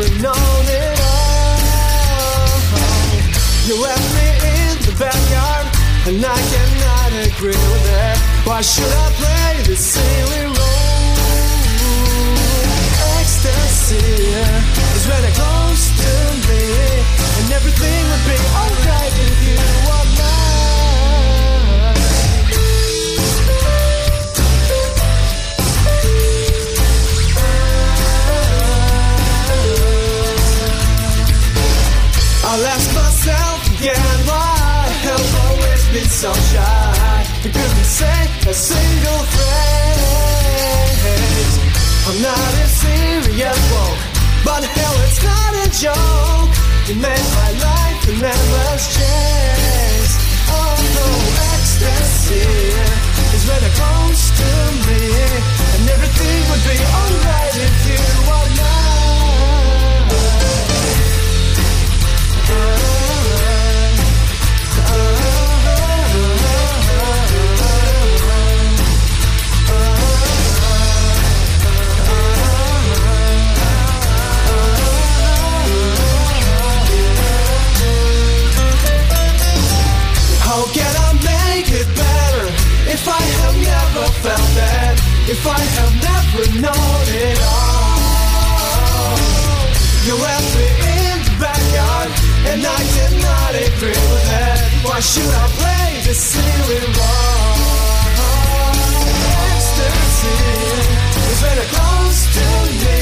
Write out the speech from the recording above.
never known it all. You left me in the backyard, and I cannot agree with that. Why should I play this silly role? Ecstasy is when it close to me, and everything would be alright if you were mine. I'll ask myself again, why have I always been so shy? I couldn't say a single phrase. I'm not a serious woke, but hell, it's not a joke. You made my life an endless chase. Oh no, ecstasy is when it comes to me, and everything would be alright if you were mine. How can I make it better if I have never felt that, if I have never known it all? You left me in the backyard, and I cannot agree with that. Why should I play this silly role? Ecstasy is when it close to me,